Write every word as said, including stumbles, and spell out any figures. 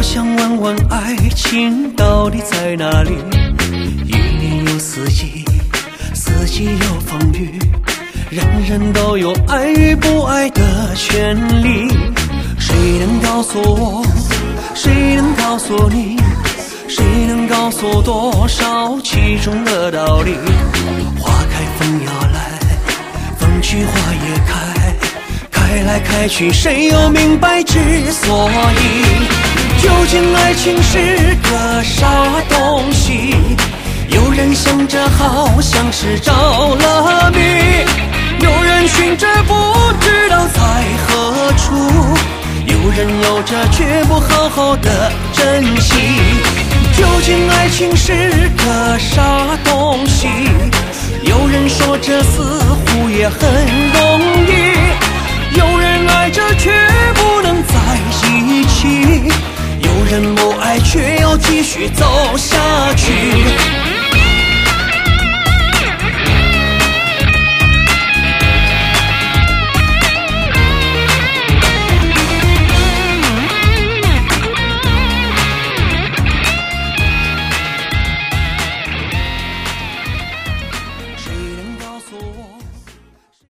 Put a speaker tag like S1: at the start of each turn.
S1: 想问问爱情到底在哪里？一年有四季，四季有风雨，人人都有爱与不爱的权利。谁能告诉我？谁能告诉你？谁能告诉我多少其中的道理？花开风要来，风去花也开，开来开去，谁又明白之所以？究竟爱情是个啥东西？有人想着好像是着了迷，有人寻着不知道在何处，有人有着却不好好的珍惜。究竟爱情是个啥东西？有人说这似乎也很容易，有人爱着却不能在一起，有人不爱却要继续走下去。